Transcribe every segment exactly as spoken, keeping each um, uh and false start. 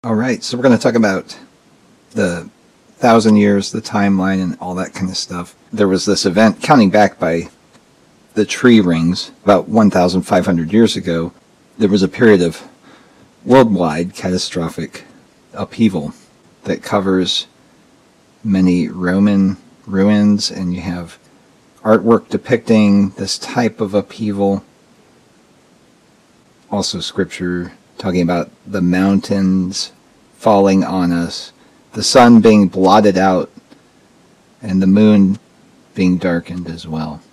All right, so we're going to talk about the thousand years, the timeline, and all that kind of stuff. There was this event, counting back by the tree rings, about one thousand five hundred years ago. There was a period of worldwide catastrophic upheaval that covers many Roman ruins, and you have artwork depicting this type of upheaval. Also scripture talking about the mountains falling on us, the sun being blotted out, and the moon being darkened as well.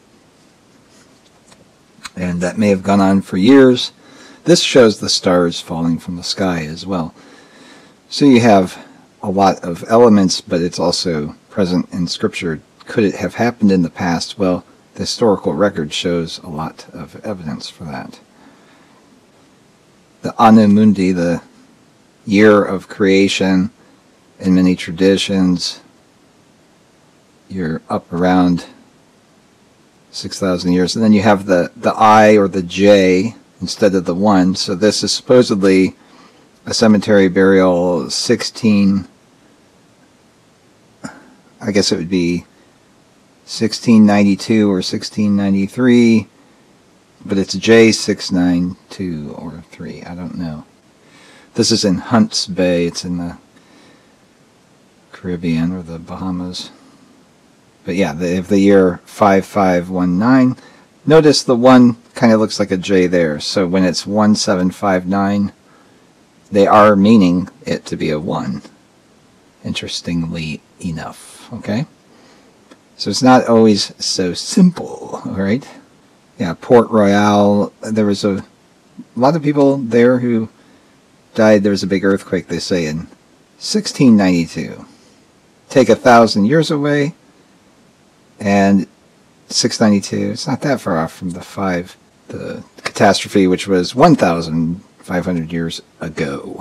And that may have gone on for years. This shows the stars falling from the sky as well. So you have a lot of elements, but it's also present in Scripture. Could it have happened in the past? Well, the historical record shows a lot of evidence for that. The Anno Mundi, the year of creation, in many traditions, you're up around six thousand years. And then you have the, the I or the J instead of the one. So this is supposedly a cemetery burial sixteen, I guess it would be sixteen ninety-two or sixteen ninety-three, but it's J six ninety-two or three, I don't know. This is in Hunts Bay, it's in the Caribbean or the Bahamas. But yeah, they have the year five five one nine. Notice the one kind of looks like a J there, so when it's one seven five nine, they are meaning it to be a one, interestingly enough, okay? So it's not always so simple, all right? Yeah, Port Royal, there was a, a lot of people there who died. There was a big earthquake, they say, in sixteen ninety-two. Take a thousand years away, and six ninety-two, it's not that far off from the five, the catastrophe, which was one thousand five hundred years ago.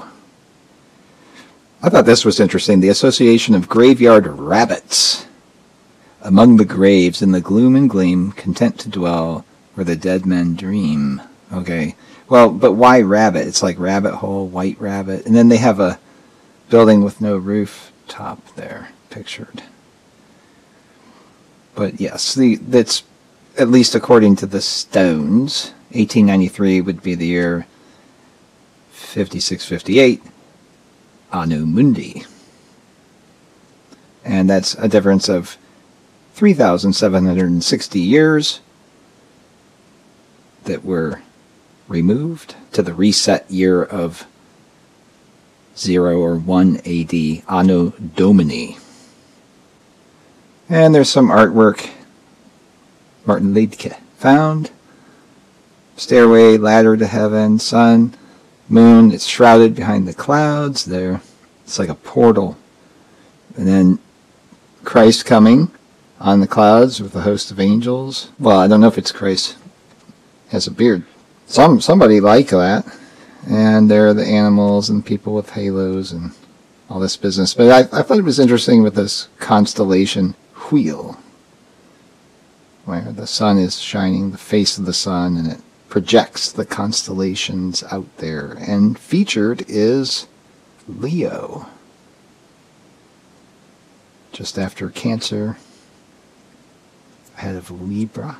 I thought this was interesting. The association of graveyard rabbits among the graves in the gloom and gleam, content to dwell where the dead men dream. Okay, well, but why rabbit? It's like rabbit hole, white rabbit, and then they have a building with no rooftop there pictured. But yes, the, that's at least according to the stones. eighteen ninety-three would be the year fifty-six fifty-eight, Anno Mundi. And that's a difference of three thousand seven hundred sixty years that were removed to the reset year of zero or one A D, Anno Domini. And there's some artwork Martin Liedtke found. Stairway, ladder to heaven, sun, moon, it's shrouded behind the clouds there. It's like a portal. And then Christ coming on the clouds with a host of angels. Well, I don't know if it's Christ. Has a beard. Some Somebody like that. And there are the animals and people with halos and all this business. But I, I thought it was interesting with this constellation wheel, where the sun is shining, the face of the sun, and it projects the constellations out there. And featured is Leo, just after Cancer, ahead of Libra.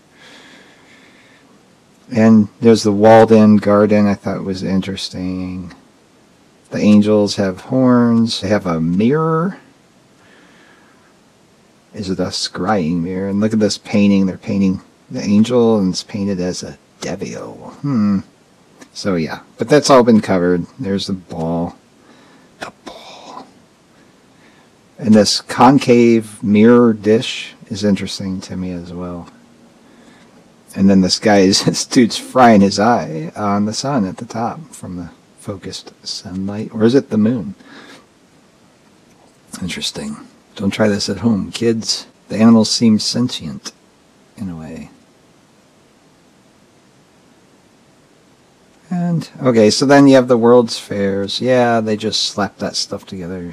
And there's the walled-in garden. I thought was interesting. The angels have horns. They have a mirror. Is it a scrying mirror? And look at this painting. They're painting the angel, and it's painted as a devil. Hmm. So yeah, but that's all been covered. There's the ball. The ball. And this concave mirror dish is interesting to me as well. And then this guy is, this dude's frying his eye on the sun at the top from the focused sunlight. Or is it the moon? Interesting. Don't try this at home, kids. The animals seem sentient in a way. And, okay, so then you have the World's Fairs. Yeah, they just slapped that stuff together.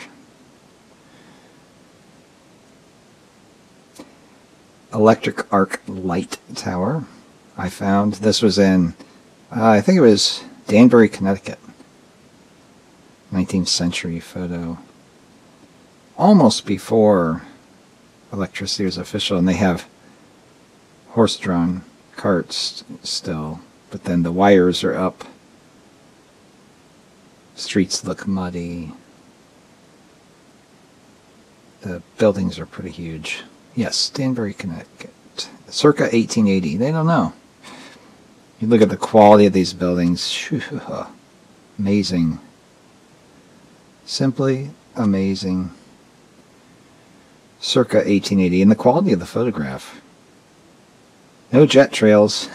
Electric Arc Light Tower. I found this was in, uh, I think it was Danbury, Connecticut. nineteenth century photo. Almost before electricity was official, and they have horse-drawn carts still, but then the wires are up. Streets look muddy. The buildings are pretty huge. Yes, Danbury, Connecticut. Circa eighteen eighty. They don't know. You look at the quality of these buildings. Phew, amazing. Simply amazing. Circa eighteen eighty. And the quality of the photograph. No jet trails.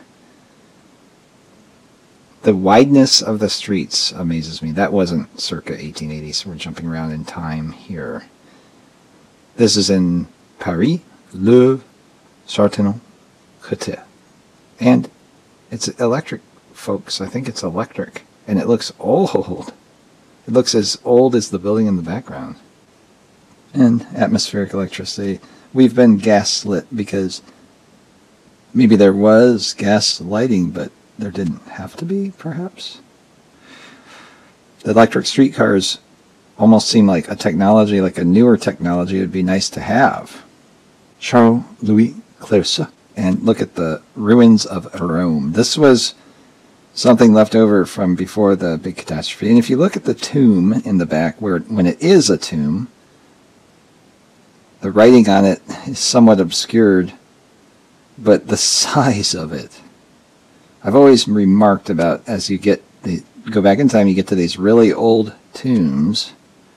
The wideness of the streets amazes me. That wasn't circa eighteen eighty, so we're jumping around in time here. This is in Paris, Le Châtillon Côté. And it's electric, folks. I think it's electric. And it looks old. It looks as old as the building in the background. And atmospheric electricity. We've been gaslit because maybe there was gas lighting, but there didn't have to be, perhaps. The electric streetcars almost seem like a technology, like a newer technology. It would be nice to have. Charles-Louis Clercq. And look at the ruins of Rome. This was something left over from before the big catastrophe. And if you look at the tomb in the back, where when it is a tomb, the writing on it is somewhat obscured, but the size of it. I've always remarked about, as you get the go back in time, you get to these really old tombs,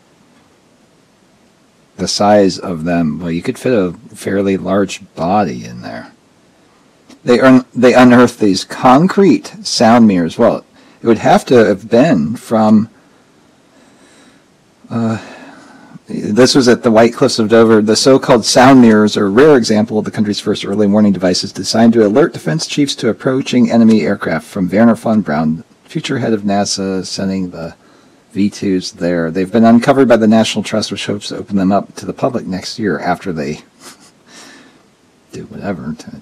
the size of them, well, you could fit a fairly large body in there. They, un they unearthed these concrete sound mirrors. Well, it would have to have been from, uh, this was at the White Cliffs of Dover. The so-called sound mirrors are a rare example of the country's first early warning devices designed to alert defense chiefs to approaching enemy aircraft. From Werner von Braun, future head of NASA, sending the V twos there. They've been uncovered by the National Trust, which hopes to open them up to the public next year after they do whatever. To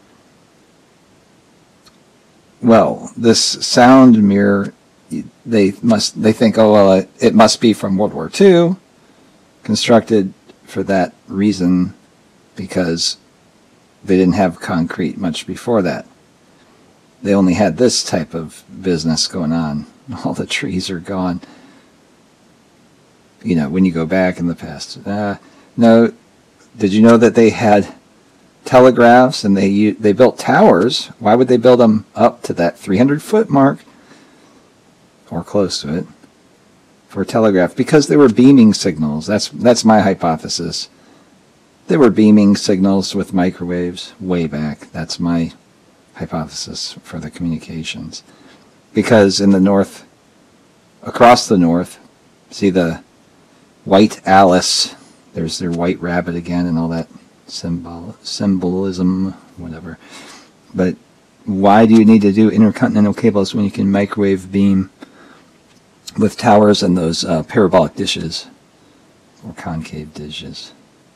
well, this sound mirror, they must they think, oh well, it, it must be from World War Two, constructed for that reason because they didn't have concrete much before that. They only had this type of business going on. All the trees are gone. You know, when you go back in the past. Uh, no, did you know that they had telegraphs and they they built towers? Why would they build them up to that three hundred foot mark or close to it for telegraph? Because they were beaming signals. That's that's my hypothesis. They were beaming signals with microwaves way back. That's my hypothesis for the communications. Because in the north, across the north, see the white Alice, there's their white rabbit again and all that symbol, symbolism, whatever. But why do you need to do intercontinental cables when you can microwave beam with towers and those uh, parabolic dishes or concave dishes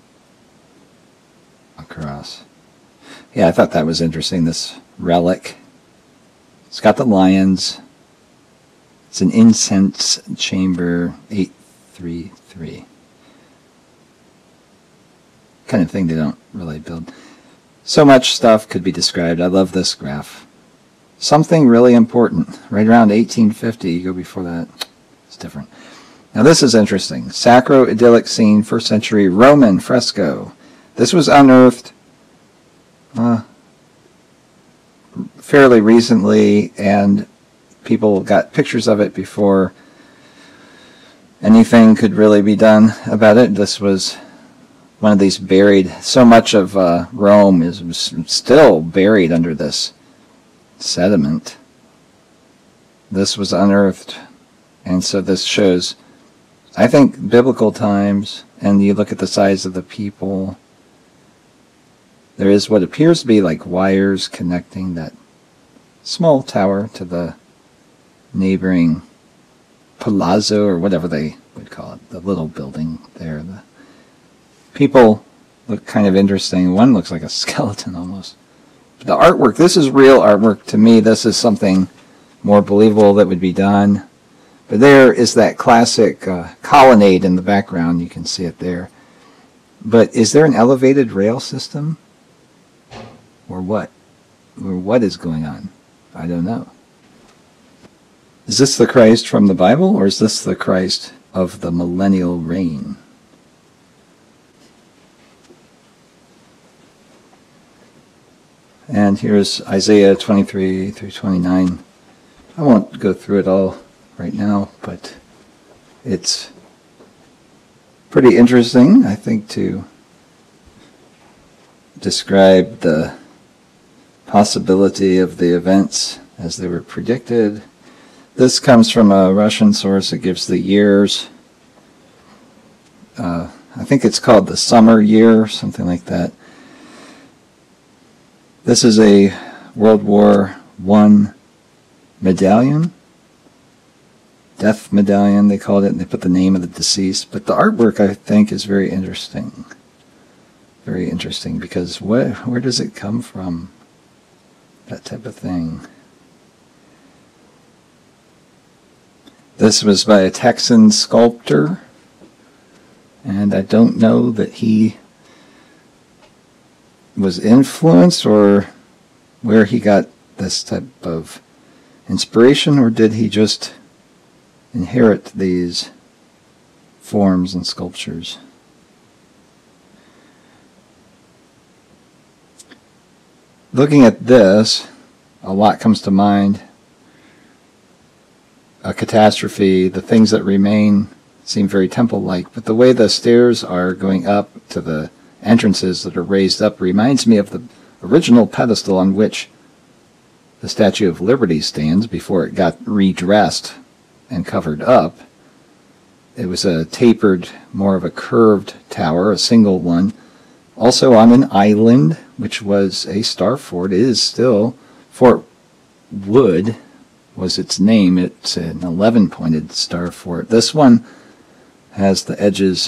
across? Yeah, I thought that was interesting, this relic. It's got the lions. It's an incense chamber, eight three three. Kind of thing they don't really build. So much stuff could be described. I love this graph. Something really important. Right around eighteen fifty, you go before that, it's different. Now this is interesting. Sacro-idyllic scene, first century Roman fresco. This was unearthed uh, fairly recently, and people got pictures of it before anything could really be done about it. This was one of these buried, so much of uh, Rome is still buried under this sediment. This was unearthed, and so this shows, I think, biblical times, and you look at the size of the people. There is what appears to be like wires connecting that small tower to the neighboring palazzo, or whatever they would call it, the little building there. The people look kind of interesting. One looks like a skeleton almost. But the artwork, this is real artwork to me. This is something more believable that would be done. But there is that classic uh, colonnade in the background. You can see it there. But is there an elevated rail system? Or what? Or what is going on? I don't know. Is this the Christ from the Bible, or is this the Christ of the millennial reign? And here's Isaiah twenty-three through twenty-nine. I won't go through it all right now, but it's pretty interesting, I think, to describe the possibility of the events as they were predicted. This comes from a Russian source that gives the years. Uh, I think it's called the summer year, something like that. This is a World War One medallion. Death medallion, they called it, and they put the name of the deceased. But the artwork, I think, is very interesting. Very interesting, because where, where does it come from? That type of thing. This was by a Texan sculptor, and I don't know that he was influenced or where he got this type of inspiration, or did he just inherit these forms and sculptures? Looking at this, a lot comes to mind. A catastrophe, the things that remain seem very temple-like, but the way the stairs are going up to the entrances that are raised up reminds me of the original pedestal on which the Statue of Liberty stands before it got redressed and covered up. It was a tapered, more of a curved tower, a single one, also on an island, which was a star fort. It is still Fort Wood was its name. It's an eleven-pointed star fort. This one has the edges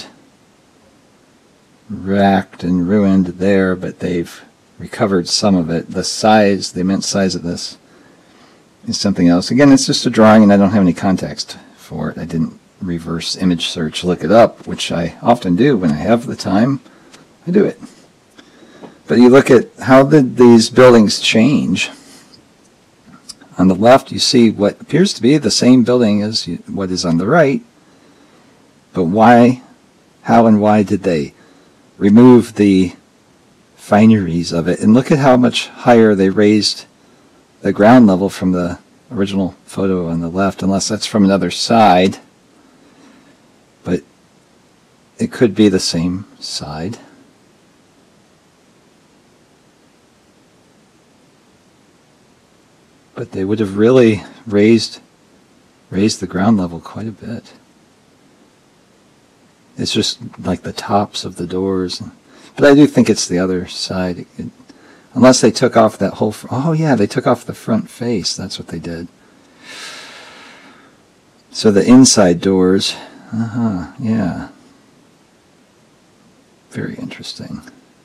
racked and ruined there, but they've recovered some of it. The size, the immense size of this is something else. Again, it's just a drawing, and I don't have any context for it. I didn't reverse image search, look it up, which I often do when I have the time. I do it. But you look at how did these buildings change. On the left, you see what appears to be the same building as what is on the right. But why, how and why did they remove the fineries of it? And look at how much higher they raised the ground level from the original photo on the left, unless that's from another side. But it could be the same side. But they would have really raised raised the ground level quite a bit. It's just like the tops of the doors. But I do think it's the other side. It, it, unless they took off that whole... Oh yeah, they took off the front face. That's what they did. So the inside doors... Uh-huh, yeah. Very interesting.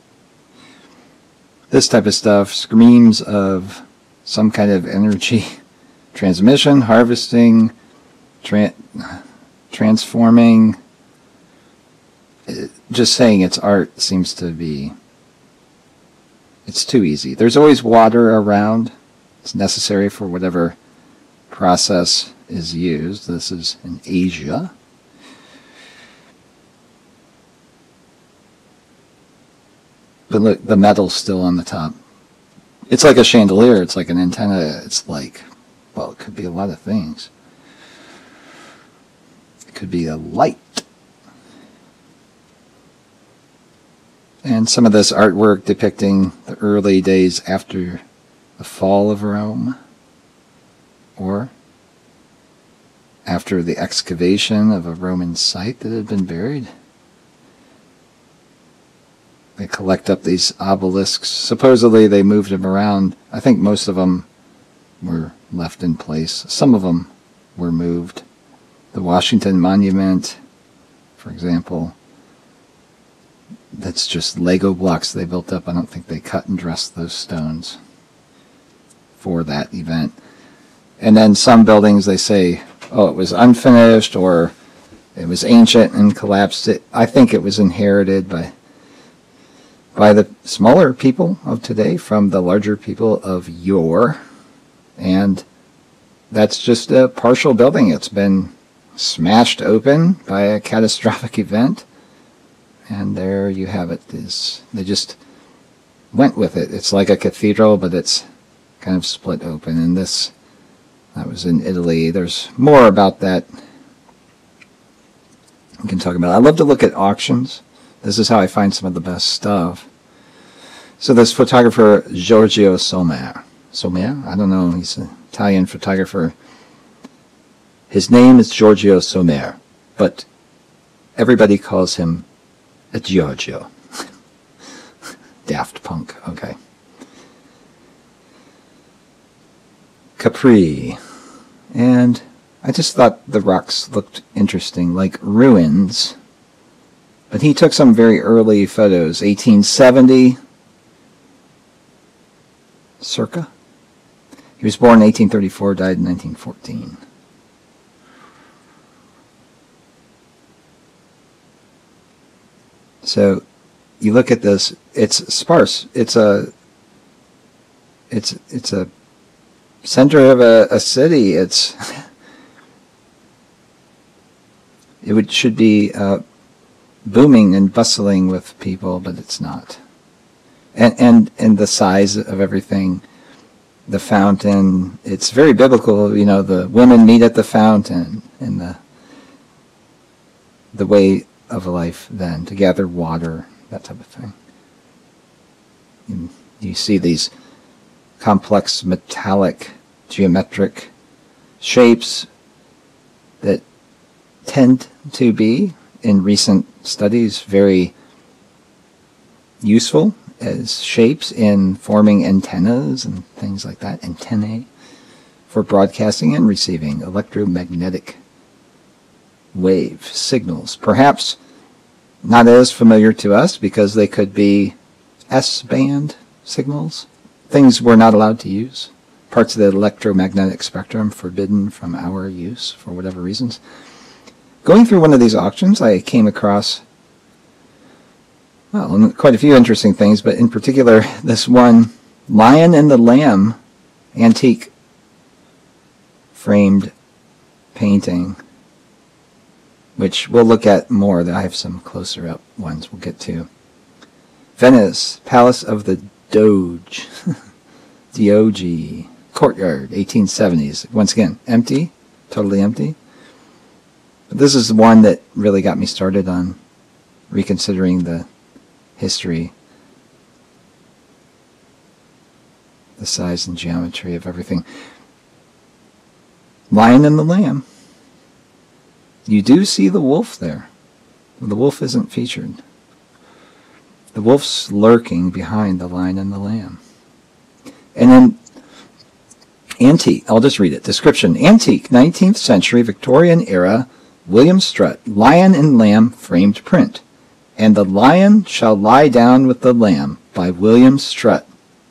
This type of stuff screams of some kind of energy transmission, harvesting, tra transforming. It, just saying it's art seems to be, it's too easy. There's always water around. It's necessary for whatever process is used. This is in Asia. But look, the metal's still on the top. It's like a chandelier. It's like an antenna. It's like, well, it could be a lot of things. It could be a light. And some of this artwork depicting the early days after the fall of Rome, or after the excavation of a Roman site that had been buried. They collect up these obelisks. Supposedly they moved them around. I think most of them were left in place. Some of them were moved. The Washington Monument, for example, that's just Lego blocks they built up. I don't think they cut and dressed those stones for that event. And then some buildings, they say, oh, it was unfinished or it was ancient and collapsed. It, I think it was inherited by by the smaller people of today from the larger people of yore. And that's just a partial building. It's been smashed open by a catastrophic event. And there you have it. Is they just went with it. It's like a cathedral, but it's kind of split open. And this, that was in Italy. There's more about that we can talk about. I love to look at auctions. This is how I find some of the best stuff. So this photographer, Giorgio Sommer. Sommer? I don't know. He's an Italian photographer. His name is Giorgio Sommer, but everybody calls him a Giorgio. Daft Punk, okay. Capri. And I just thought the rocks looked interesting, like ruins. But he took some very early photos, eighteen seventy, circa. He was born in eighteen thirty-four, died in nineteen fourteen. So you look at this, it's sparse. It's a it's it's a center of a, a city. It's it would should be uh, booming and bustling with people, but it's not. And and and the size of everything, the fountain, it's very biblical. You know, the women meet at the fountain, and the the way of life then to gather water, that type of thing. And you see these complex metallic geometric shapes that tend to be, in recent studies, very useful as shapes in forming antennas and things like that, antennae, for broadcasting and receiving electromagnetic wave signals. Perhaps not as familiar to us because they could be S-band signals, things we're not allowed to use, parts of the electromagnetic spectrum forbidden from our use for whatever reasons. Going through one of these auctions, I came across, well, quite a few interesting things, but in particular this one Lion and the Lamb antique framed painting, which we'll look at more. I have some closer up ones we'll get to. Venice, Palace of the Doge, Doge, courtyard, eighteen seventies. Once again, empty, totally empty. But this is the one that really got me started on reconsidering the history, the size and geometry of everything. Lion and the Lamb. You do see the wolf there. The wolf isn't featured. The wolf's lurking behind the lion and the lamb. And then antique, I'll just read it. Description: antique, nineteenth century, Victorian era, William Strutt, lion and lamb framed print. And the lion shall lie down with the lamb, by William Strutt.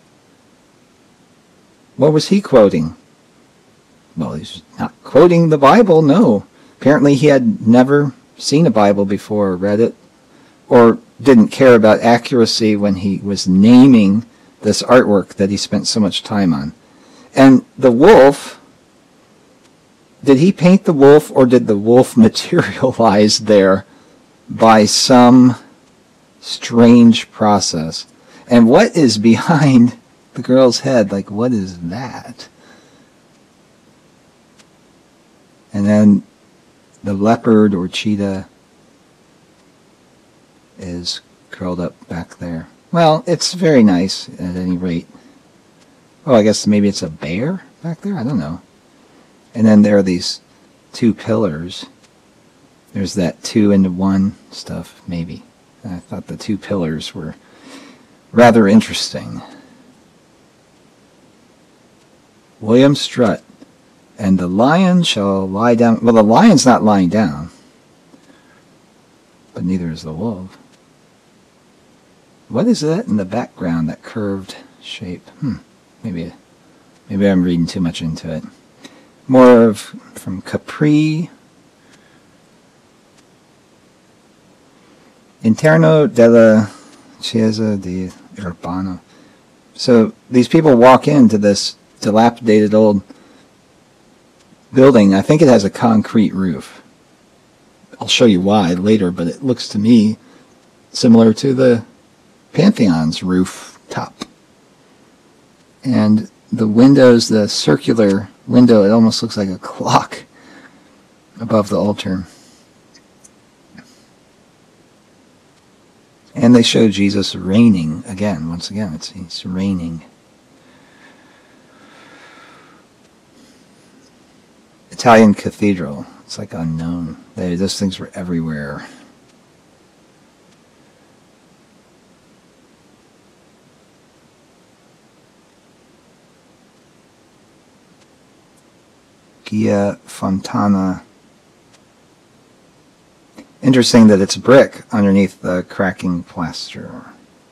What was he quoting? Well, he's not quoting the Bible, no. Apparently he had never seen a Bible before or read it, or didn't care about accuracy when he was naming this artwork that he spent so much time on. And the wolf, did he paint the wolf, or did the wolf materialize there by some strange process? And what is behind the girl's head? Like, what is that? And then the leopard or cheetah is curled up back there. Well, it's very nice at any rate. Oh, I guess maybe it's a bear back there? I don't know. And then there are these two pillars. There's that two into one stuff, maybe. I thought the two pillars were rather interesting. William Strutt. And the lion shall lie down. Well, the lion's not lying down, but neither is the wolf. What is that in the background, that curved shape? Hmm. Maybe, maybe I'm reading too much into it. More of from Capri. Interno della Chiesa di Urbano. So these people walk into this dilapidated old building. I think it has a concrete roof. I'll show you why later, but it looks to me similar to the Pantheon's rooftop. And the windows, the circular window, it almost looks like a clock above the altar. And they show Jesus reigning again. Once again, it's he's reigning. Italian cathedral. It's like unknown. They, those things were everywhere. Gia Fontana. Interesting that it's brick underneath the cracking plaster.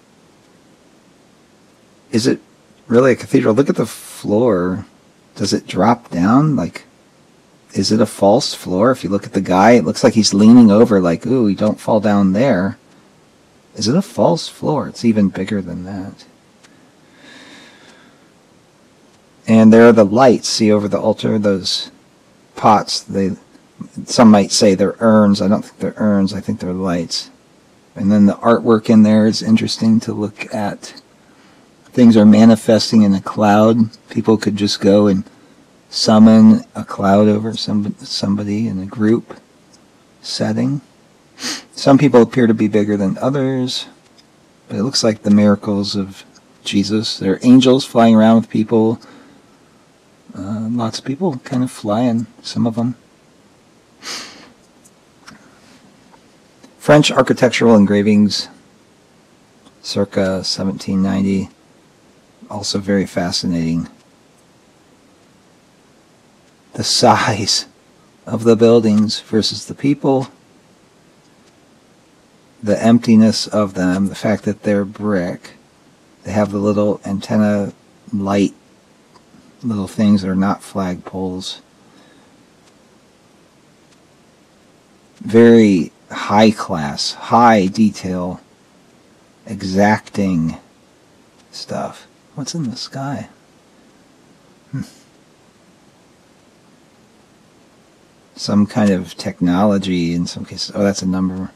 Is it really a cathedral? Look at the floor. Does it drop down? Like, is it a false floor? If you look at the guy, it looks like he's leaning over like, ooh, you don't fall down there. Is it a false floor? It's even bigger than that. And there are the lights. See over the altar, those pots. They, some might say they're urns. I don't think they're urns. I think they're lights. And then the artwork in there is interesting to look at. Things are manifesting in a cloud. People could just go and summon a cloud over some, somebody in a group setting. Some people appear to be bigger than others, but it looks like the miracles of Jesus. There are angels flying around with people. Uh, lots of people kind of flying, some of them. French architectural engravings, circa seventeen ninety. Also very fascinating. The size of the buildings versus the people. The emptiness of them. The fact that they're brick. They have the little antenna light little things that are not flagpoles. Very high class, high detail, exacting stuff. What's in the sky? Hmm. Some kind of technology in some cases. Oh, that's a number.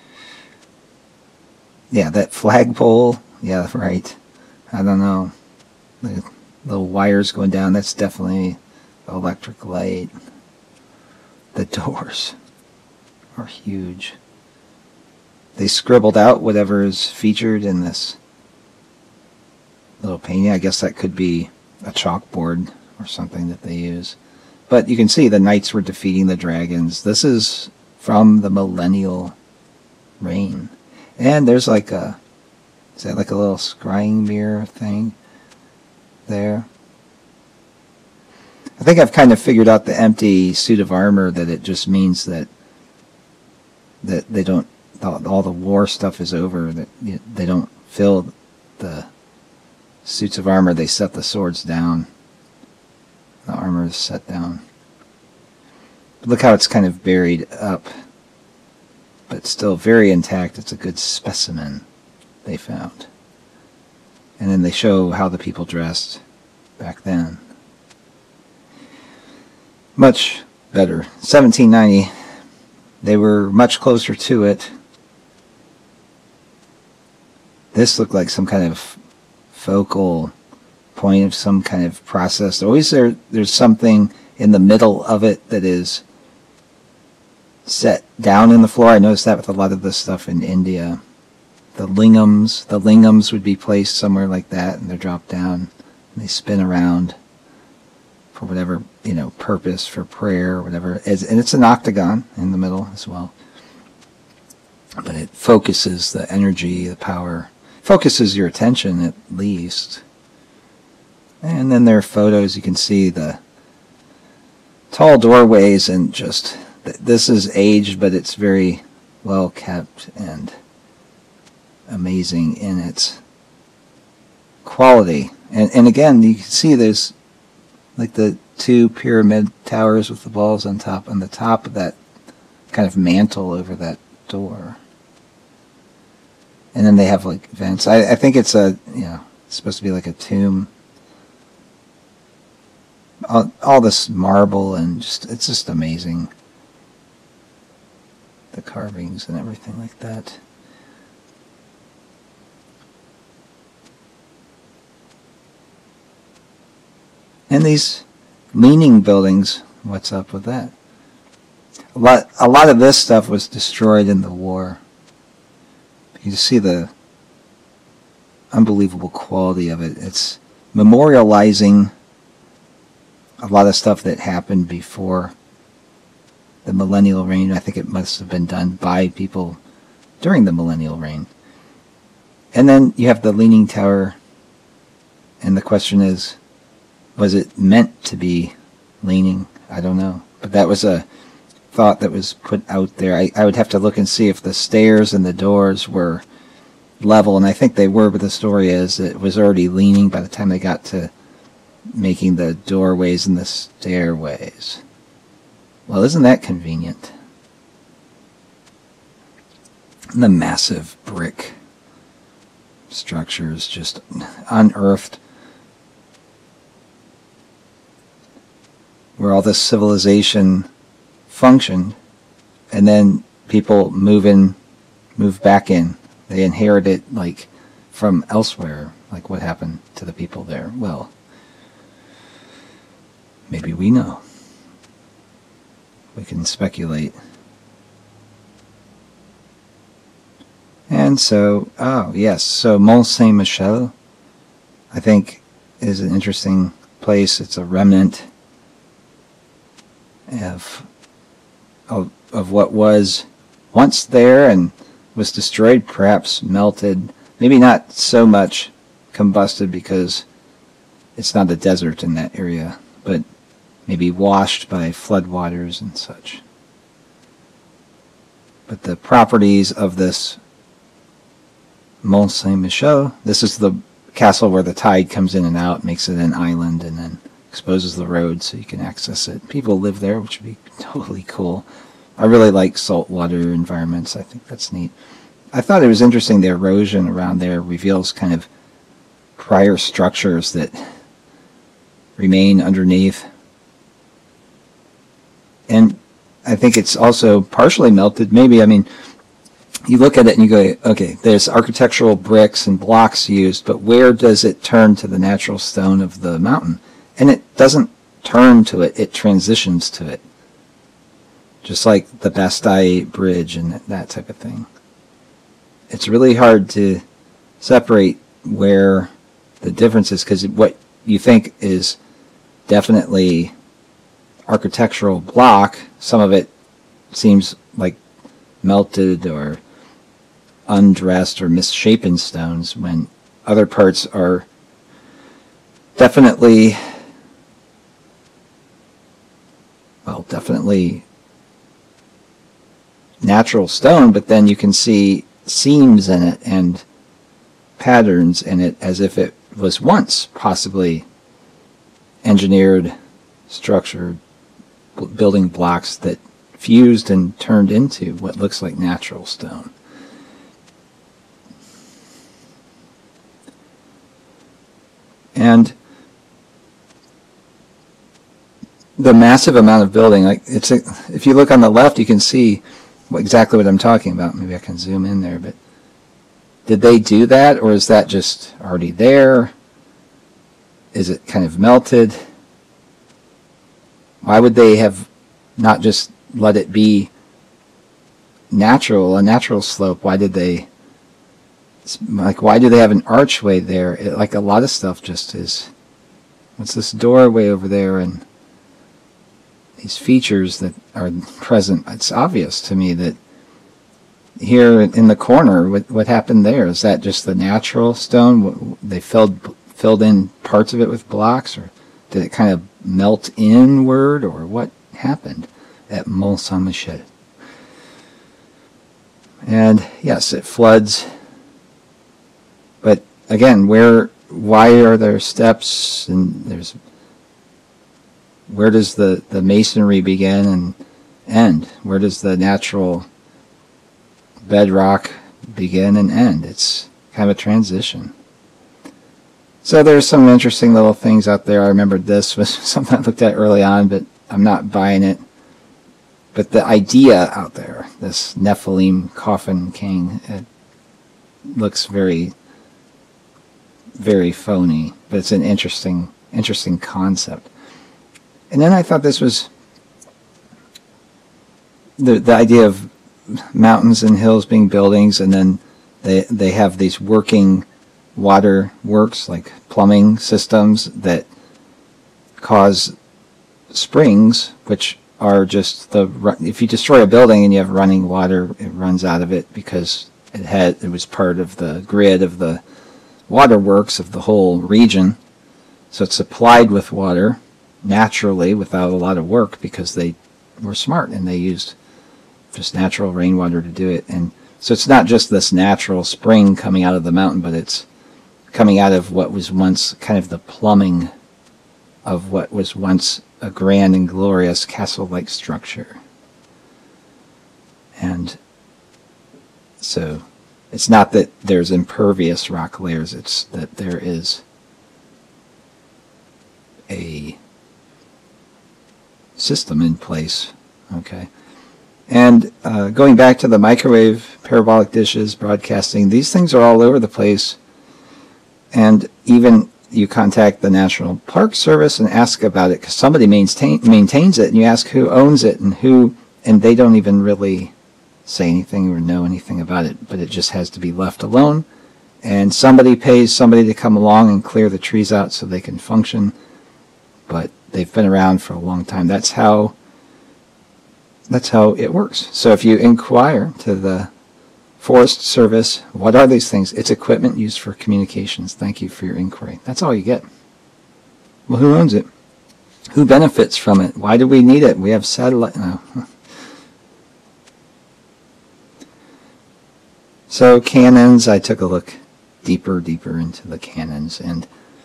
Yeah, that flagpole. Yeah, right. I don't know. The little wires going down. That's definitely electric light. The doors are huge. They scribbled out whatever is featured in this little painting. I guess that could be a chalkboard or something that they use. But you can see the knights were defeating the dragons. This is from the millennial reign. And there's like a, is that like a little scrying mirror thing there? I think I've kind of figured out the empty suit of armor, that it just means that that they don't, all the war stuff is over, that they don't fill the suits of armor, they set the swords down. The armor is set down. Look how it's kind of buried up, but still very intact. It's a good specimen they found. And then they show how the people dressed back then. Much better. seventeen ninety, they were much closer to it. This looked like some kind of focal point of some kind of process. Always there, there's something in the middle of it that is set down in the floor. I noticed that with a lot of this stuff in India. The lingams, the lingams would be placed somewhere like that, and they're dropped down, and they spin around for whatever, you know, purpose, for prayer or whatever. And it's an octagon in the middle as well. But it focuses the energy, the power, focuses your attention at least. And then there are photos. You can see the tall doorways, and just, this is aged, but it's very well kept and amazing in its quality. And and again, you can see there's like the two pyramid towers with the balls on top, on the top of that kind of mantle over that door. And then they have like vents. I, I think it's a, you know, it's supposed to be like a tomb. All, all this marble and just, it's just amazing. The carvings and everything like that. And these leaning buildings, what's up with that? A lot, a lot of this stuff was destroyed in the war. You see the unbelievable quality of it. It's memorializing a lot of stuff that happened before the millennial reign. I think it must have been done by people during the millennial reign. And then you have the Leaning Tower, and the question is, was it meant to be leaning? I don't know. But that was a thought that was put out there. I, I would have to look and see if the stairs and the doors were level, and I think they were, but the story is it was already leaning by the time they got to making the doorways and the stairways. Well, isn't that convenient? And the massive brick structures just unearthed, where all this civilization functioned, and then people move in, move back in. They inherit it like from elsewhere. Like what happened to the people there? Well, maybe we know. We can speculate. And so, oh yes, so Mont Saint-Michel, I think, is an interesting place. It's a remnant of, of, of what was once there and was destroyed, perhaps melted, maybe not so much combusted because it's not a desert in that area, but maybe washed by floodwaters and such. But the properties of this Mont Saint-Michel, this is the castle where the tide comes in and out, makes it an island, and then exposes the road so you can access it. People live there, which would be totally cool. I really like saltwater environments. I think that's neat. I thought it was interesting the erosion around there reveals kind of prior structures that remain underneath. And I think it's also partially melted. Maybe, I mean, you look at it and you go, okay, there's architectural bricks and blocks used, but where does it turn to the natural stone of the mountain? And it doesn't turn to it, it transitions to it. Just like the Bastille Bridge and that type of thing. It's really hard to separate where the difference is, because what you think is definitely architectural block, some of it seems like melted or undressed or misshapen stones, when other parts are definitely, well, definitely natural stone, but then you can see seams in it and patterns in it as if it was once possibly engineered, structured building blocks that fused and turned into what looks like natural stone. And the massive amount of building, like it's a, if you look on the left, you can see what, exactly what I'm talking about. Maybe I can zoom in there, but did they do that, or is that just already there? Is it kind of melted? Why would they have not just let it be natural, a natural slope? Why did they, like, why do they have an archway there? It, like a lot of stuff just is, what's this doorway over there and these features that are present? It's obvious to me that here in the corner, what, what happened there? Is that just the natural stone? They filled filled in parts of it with blocks, or did it kind of melt inward, or what happened at Mont Saint-Michel? And yes, it floods. But again, where, why are there steps, and there's where does the, the masonry begin and end? Where does the natural bedrock begin and end? It's kind of a transition. So there's some interesting little things out there. I remembered this was something I looked at early on, but I'm not buying it. But the idea out there, this Nephilim coffin king, it looks very, very phony. But it's an interesting, interesting concept. And then I thought this was the the idea of mountains and hills being buildings, and then they they have these working water works, like plumbing systems that cause springs, which are just the, if you destroy a building and you have running water, it runs out of it because it had it was part of the grid of the waterworks of the whole region. So it's supplied with water naturally without a lot of work because they were smart and they used just natural rainwater to do it. And so it's not just this natural spring coming out of the mountain, but it's coming out of what was once kind of the plumbing of what was once a grand and glorious castle-like structure. And so it's not that there's impervious rock layers, it's that there is a system in place. Okay. And uh, going back to the microwave, parabolic dishes, broadcasting, these things are all over the place. And even you contact the National Park Service and ask about it because somebody maintain, maintains it, and you ask who owns it and who, and they don't even really say anything or know anything about it, but it just has to be left alone. And somebody pays somebody to come along and clear the trees out so they can function. But they've been around for a long time. That's how that's how it works. So if you inquire to the Forest Service, what are these things? It's equipment used for communications. Thank you for your inquiry. That's all you get. Well, who owns it? Who benefits from it? Why do we need it? We have satellite. No. So cannons, I took a look deeper, deeper into the cannons, and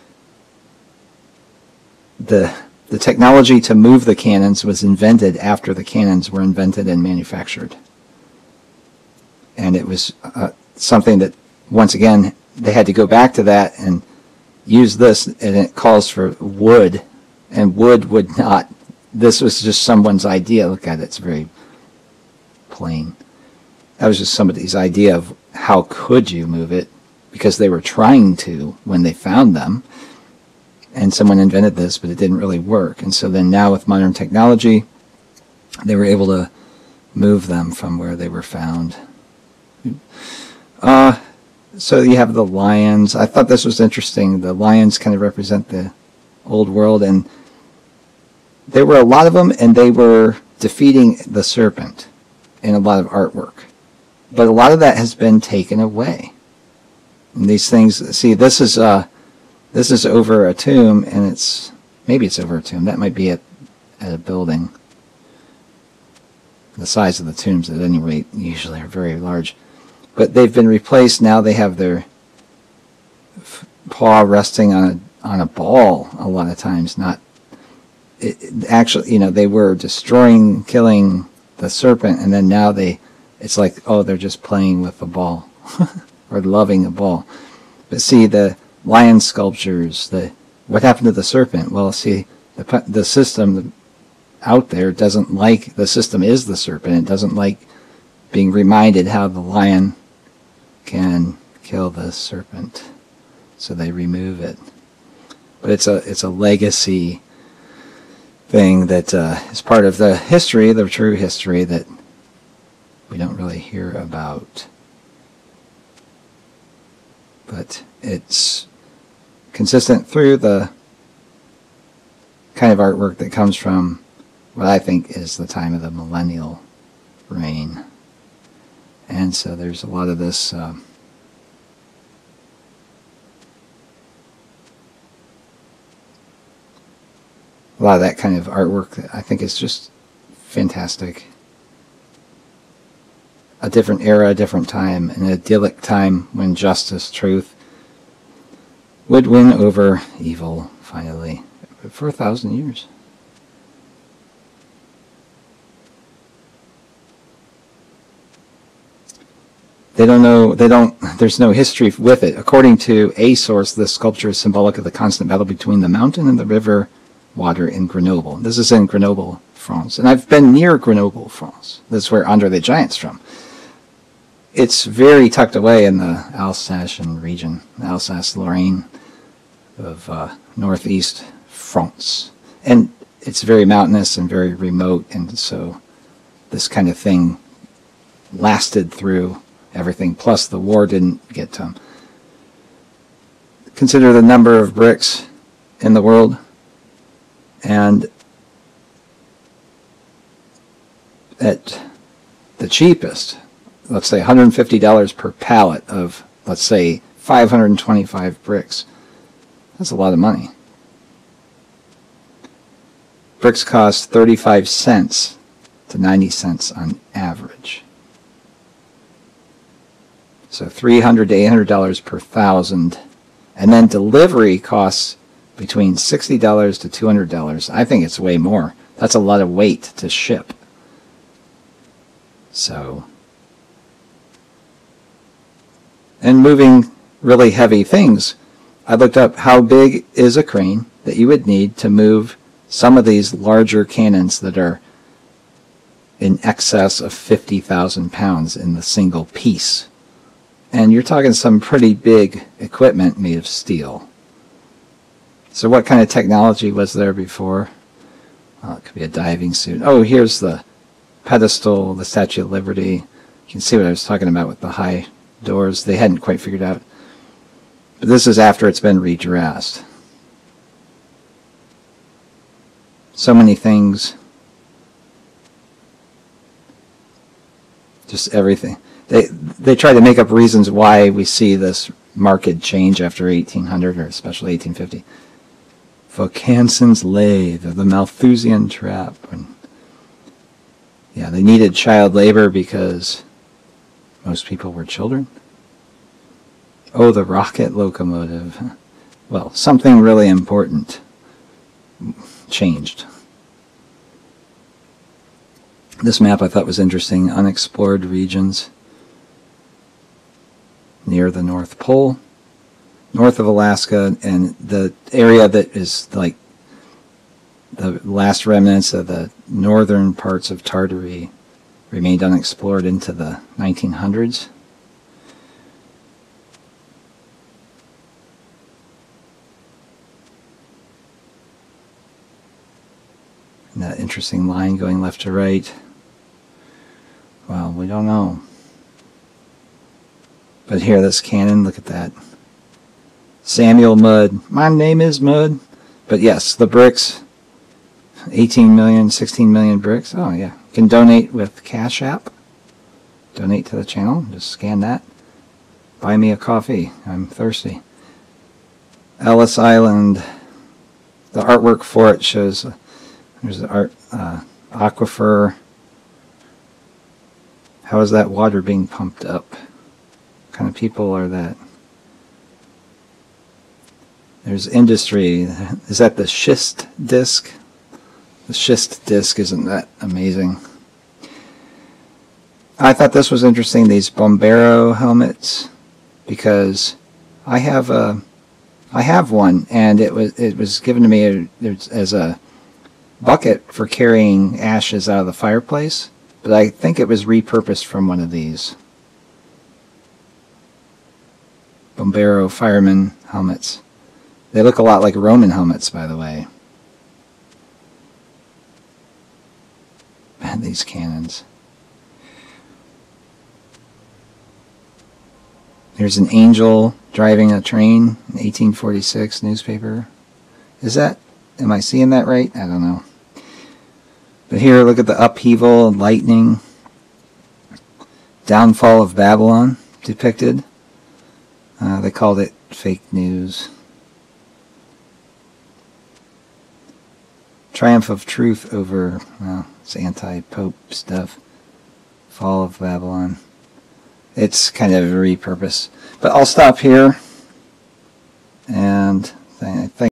the the technology to move the cannons was invented after the cannons were invented and manufactured. And it was uh, something that, once again, they had to go back to that and use this, and it calls for wood, and wood would not. This was just someone's idea. Look at it, it's very plain. That was just somebody's idea of how could you move it, because they were trying to when they found them. And someone invented this, but it didn't really work. And so then now with modern technology, they were able to move them from where they were found. Uh, so you have the lions. I thought this was interesting. The lions kind of represent the old world, and there were a lot of them, and they were defeating the serpent in a lot of artwork. But a lot of that has been taken away. And these things, see, this is uh, this is over a tomb, and it's, maybe it's over a tomb. That might be at, at a building. The size of the tombs, at any rate, usually are very large. But they've been replaced. Now they have their paw resting on a on a ball a lot of times. Not it, it actually, you know, they were destroying, killing the serpent, and then now they, it's like, oh, they're just playing with the ball or loving a ball. But see, the lion sculptures, the what happened to the serpent? Well, see, the the system out there doesn't like, the system is the serpent. It doesn't like being reminded how the lion can kill the serpent, so they remove it. But it's a it's a legacy thing that uh, is part of the history, the true history that we don't really hear about. But it's consistent through the kind of artwork that comes from what I think is the time of the millennial reign. And so there's a lot of this uh, a lot of that kind of artwork that I think is just fantastic. A different era, a different time, an idyllic time when justice, truth would win over evil finally for a thousand years. They don't know, they don't, there's no history with it. According to a source, this sculpture is symbolic of the constant battle between the mountain and the river water in Grenoble. This is in Grenoble, France. And I've been near Grenoble, France. That's where Andre the Giant's from. It's very tucked away in the Alsatian region, Alsace-Lorraine of uh, northeast France. And it's very mountainous and very remote, and so this kind of thing lasted through everything, plus the war didn't get to them. Consider the number of bricks in the world, and at the cheapest, let's say one hundred fifty dollars per pallet of, let's say, five hundred twenty-five bricks. That's a lot of money. Bricks cost thirty-five cents to ninety cents on average. So three hundred to eight hundred dollars per thousand. And then delivery costs between sixty dollars to two hundred dollars. I think it's way more. That's a lot of weight to ship. So, and moving really heavy things, I looked up how big is a crane that you would need to move some of these larger cannons that are in excess of fifty thousand pounds in the single piece. And you're talking some pretty big equipment made of steel. So what kind of technology was there before? Well, it could be a diving suit. Oh, here's the pedestal, the Statue of Liberty. You can see what I was talking about with the high doors. They hadn't quite figured out. But this is after it's been redressed. So many things. Just everything. They they try to make up reasons why we see this marked change after eighteen hundred, or especially eighteen fifty. Vaucanson's lathe, or the Malthusian trap. And yeah, they needed child labor because most people were children. Oh, the rocket locomotive. Well, something really important changed. This map I thought was interesting. Unexplored regions near the North Pole, north of Alaska, and the area that is like the last remnants of the northern parts of Tartary remained unexplored into the nineteen hundreds. And that interesting line going left to right. Well, we don't know. But here, this cannon, look at that. Samuel Mudd. My name is Mudd. But yes, the bricks, eighteen million, sixteen million bricks. Oh, yeah. You can donate with Cash App. Donate to the channel. Just scan that. Buy me a coffee. I'm thirsty. Ellis Island. The artwork for it shows, uh, there's the art, uh, aquifer. How is that water being pumped up? What kind of people are that? There's industry. Is that the schist disc? The schist disc, isn't that amazing? I thought this was interesting, these Bombero helmets, because I have a, I have one, and it was it was given to me as a bucket for carrying ashes out of the fireplace, but I think it was repurposed from one of these Bombero fireman helmets. They look a lot like Roman helmets, by the way. Man, these cannons. There's an angel driving a train, an eighteen forty-six newspaper. Is that, am I seeing that right? I don't know. But here, look at the upheaval, lightning, downfall of Babylon depicted. Uh, they called it fake news. Triumph of truth over, well, it's anti-pope stuff. Fall of Babylon. It's kind of a repurpose. But I'll stop here. And I think